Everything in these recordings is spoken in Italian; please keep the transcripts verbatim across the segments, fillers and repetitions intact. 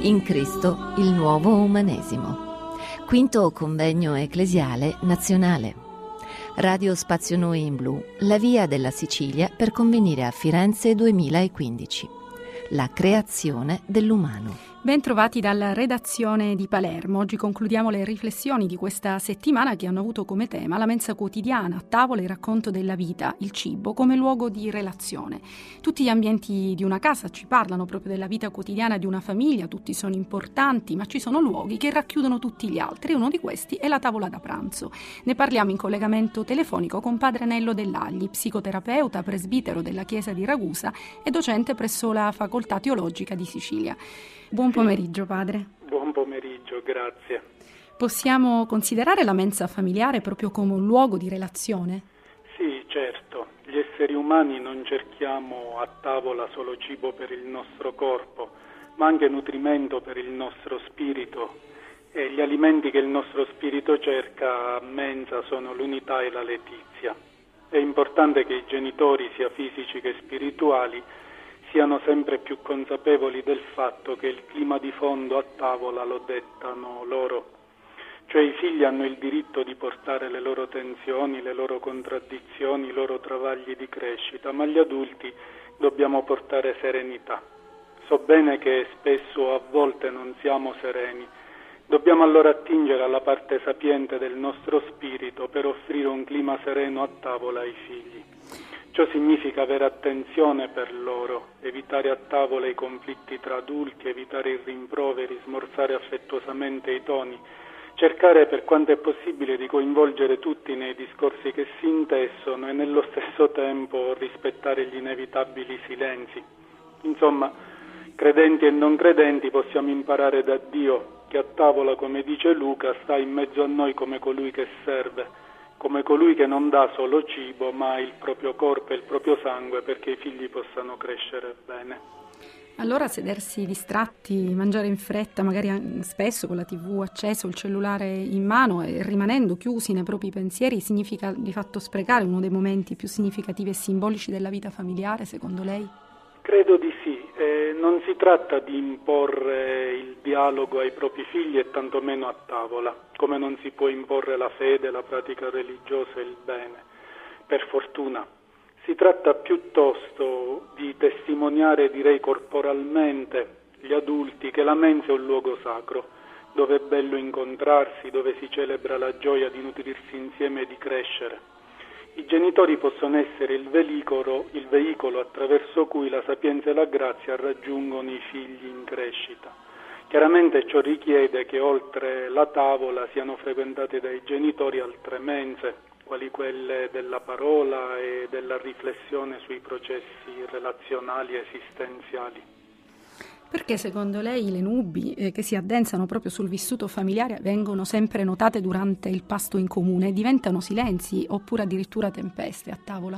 In Cristo il nuovo umanesimo. Quinto convegno ecclesiale nazionale. Radio Spazio Noi in Blu, la via della Sicilia per convenire a Firenze duemilaquindici. La creazione dell'umano. Ben trovati dalla redazione di Palermo. Oggi concludiamo le riflessioni di questa settimana che hanno avuto come tema la mensa quotidiana, a tavola il racconto della vita, il cibo come luogo di relazione. Tutti gli ambienti di una casa ci parlano proprio della vita quotidiana di una famiglia, tutti sono importanti, ma ci sono luoghi che racchiudono tutti gli altri. Uno di questi è la tavola da pranzo. Ne parliamo in collegamento telefonico con padre Nello Dell'Agli, psicoterapeuta, presbitero della Chiesa di Ragusa e docente presso la Facoltà Teologica di Sicilia. Buon pomeriggio, padre. Buon pomeriggio, grazie. Possiamo considerare la mensa familiare proprio come un luogo di relazione? Sì, certo. Gli esseri umani non cerchiamo a tavola solo cibo per il nostro corpo, ma anche nutrimento per il nostro spirito. E gli alimenti che il nostro spirito cerca a mensa sono l'unità e la letizia. È importante che i genitori, sia fisici che spirituali, siano sempre più consapevoli del fatto che il clima di fondo a tavola lo dettano loro. Cioè i figli hanno il diritto di portare le loro tensioni, le loro contraddizioni, i loro travagli di crescita, ma gli adulti dobbiamo portare serenità. So bene che spesso a volte non siamo sereni. Dobbiamo allora attingere alla parte sapiente del nostro spirito per offrire un clima sereno a tavola ai figli. Ciò significa avere attenzione per loro, evitare a tavola i conflitti tra adulti, evitare i rimproveri, smorzare affettuosamente i toni, cercare per quanto è possibile di coinvolgere tutti nei discorsi che si intessono e nello stesso tempo rispettare gli inevitabili silenzi. Insomma, credenti e non credenti possiamo imparare da Dio che a tavola, come dice Luca, sta in mezzo a noi come colui che serve, come colui che non dà solo cibo, ma il proprio corpo e il proprio sangue perché i figli possano crescere bene. Allora sedersi distratti, mangiare in fretta, magari spesso con la tivù acceso, il cellulare in mano e rimanendo chiusi nei propri pensieri, significa di fatto sprecare uno dei momenti più significativi e simbolici della vita familiare, secondo lei? Credo di sì. Eh, non si tratta di imporre il dialogo ai propri figli e tantomeno a tavola, come non si può imporre la fede, la pratica religiosa e il bene. Per fortuna. Si tratta piuttosto di testimoniare, direi corporalmente, gli adulti che la mensa è un luogo sacro, dove è bello incontrarsi, dove si celebra la gioia di nutrirsi insieme e di crescere. I genitori possono essere il veicolo, il veicolo attraverso cui la sapienza e la grazia raggiungono i figli in crescita. Chiaramente ciò richiede che oltre la tavola siano frequentate dai genitori altre mense, quali quelle della parola e della riflessione sui processi relazionali e esistenziali. Perché secondo lei le nubi eh, che si addensano proprio sul vissuto familiare vengono sempre notate durante il pasto in comune e diventano silenzi oppure addirittura tempeste a tavola?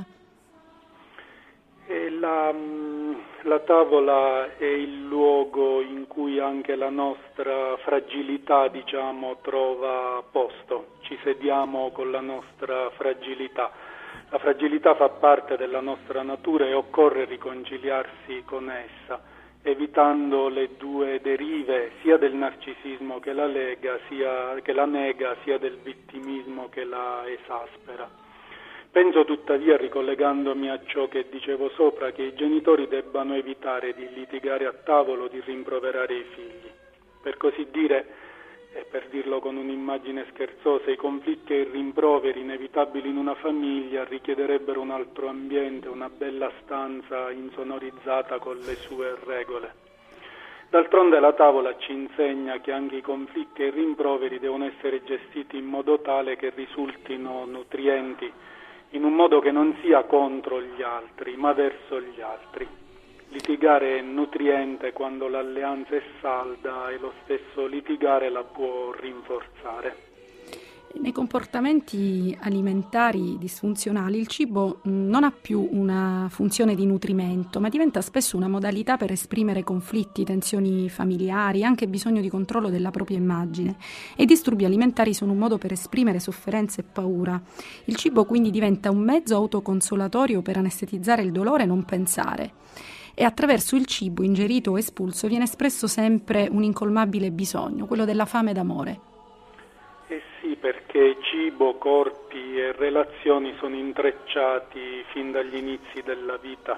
E la, la tavola è il luogo in cui anche la nostra fragilità, diciamo, trova posto. Ci sediamo con la nostra fragilità. La fragilità fa parte della nostra natura e occorre riconciliarsi con essa, evitando le due derive sia del narcisismo che la lega, sia che la nega, sia del vittimismo che la esaspera. Penso tuttavia, ricollegandomi a ciò che dicevo sopra, che i genitori debbano evitare di litigare a tavolo, di rimproverare i figli. Per così dire, e per dirlo con un'immagine scherzosa, i conflitti e i rimproveri inevitabili in una famiglia richiederebbero un altro ambiente, una bella stanza insonorizzata con le sue regole. D'altronde la tavola ci insegna che anche i conflitti e i rimproveri devono essere gestiti in modo tale che risultino nutrienti, in un modo che non sia contro gli altri, ma verso gli altri. Litigare è nutriente quando l'alleanza è salda e lo stesso litigare la può rinforzare. Nei comportamenti alimentari disfunzionali il cibo non ha più una funzione di nutrimento, ma diventa spesso una modalità per esprimere conflitti, tensioni familiari, anche bisogno di controllo della propria immagine. E i disturbi alimentari sono un modo per esprimere sofferenza e paura. Il cibo quindi diventa un mezzo autoconsolatorio per anestetizzare il dolore e non pensare. e attraverso il cibo ingerito o espulso viene espresso sempre un incolmabile bisogno, quello della fame d'amore. Eh sì, perché cibo, corpi e relazioni sono intrecciati fin dagli inizi della vita.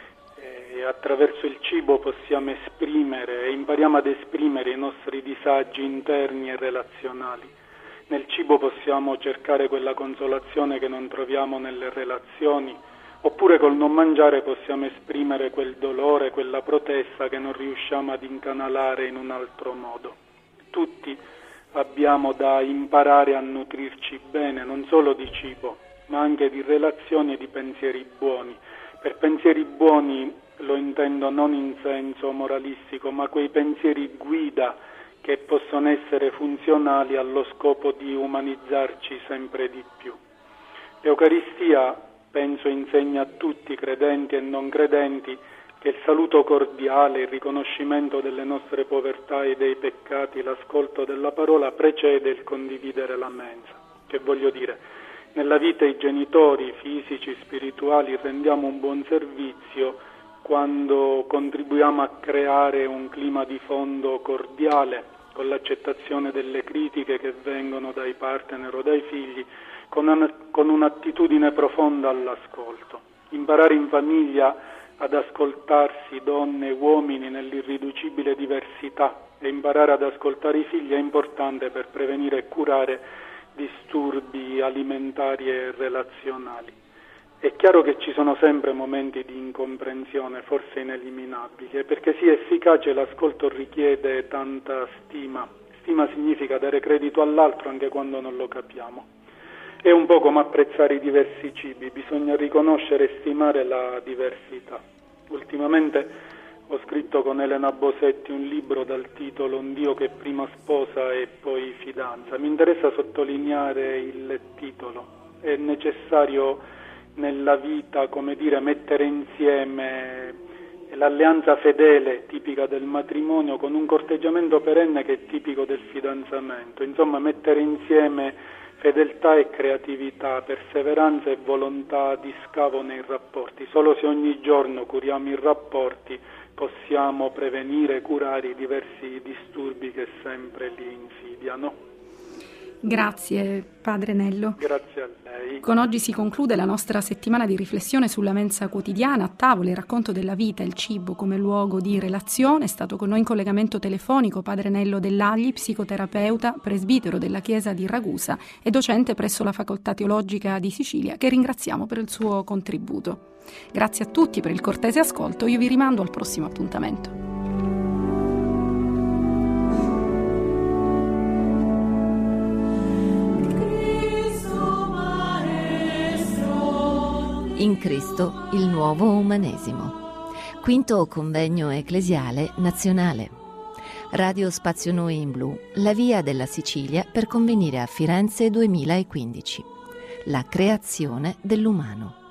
E attraverso il cibo possiamo esprimere e impariamo ad esprimere i nostri disagi interni e relazionali. Nel cibo possiamo cercare quella consolazione che non troviamo nelle relazioni, oppure col non mangiare possiamo esprimere quel dolore, quella protesta che non riusciamo ad incanalare in un altro modo. Tutti abbiamo da imparare a nutrirci bene, non solo di cibo, ma anche di relazioni e di pensieri buoni. Per pensieri buoni lo intendo non in senso moralistico, ma quei pensieri guida che possono essere funzionali allo scopo di umanizzarci sempre di più. L'Eucaristia, penso, insegna a tutti, credenti e non credenti, che il saluto cordiale, il riconoscimento delle nostre povertà e dei peccati, l'ascolto della parola precede il condividere la mensa. Che voglio dire, nella vita i genitori fisici, spirituali rendiamo un buon servizio quando contribuiamo a creare un clima di fondo cordiale, con l'accettazione delle critiche che vengono dai partner o dai figli, con, una, con un'attitudine profonda all'ascolto. Imparare in famiglia ad ascoltarsi, donne e uomini, nell'irriducibile diversità, e imparare ad ascoltare i figli è importante per prevenire e curare disturbi alimentari e relazionali. È chiaro che ci sono sempre momenti di incomprensione, forse ineliminabili, e perché sia efficace l'ascolto richiede tanta stima. Stima significa dare credito all'altro anche quando non lo capiamo. È un po' come apprezzare i diversi cibi, bisogna riconoscere e stimare la diversità. Ultimamente ho scritto con Elena Bosetti un libro dal titolo Un Dio che prima sposa e poi fidanza. Mi interessa sottolineare il titolo. È necessario nella vita, come dire, mettere insieme l'alleanza fedele tipica del matrimonio con un corteggiamento perenne che è tipico del fidanzamento. Insomma, mettere insieme fedeltà e creatività, perseveranza e volontà di scavo nei rapporti. Solo se ogni giorno curiamo i rapporti possiamo prevenire e curare i diversi disturbi che sempre li insidiano. Grazie Padre Nello. Grazie a lei. Con oggi si conclude la nostra settimana di riflessione sulla mensa quotidiana, a tavola, il racconto della vita, il cibo come luogo di relazione. È stato con noi in collegamento telefonico Padre Nello Dell'Agli, psicoterapeuta, presbitero della Chiesa di Ragusa e docente presso la Facoltà Teologica di Sicilia, che ringraziamo per il suo contributo. Grazie a tutti per il cortese ascolto, io vi rimando al prossimo appuntamento. In Cristo, il nuovo umanesimo. Quinto convegno ecclesiale nazionale. Radio Spazio Noi in Blu, la via della Sicilia per convenire a Firenze duemilaquindici. La creazione dell'umano.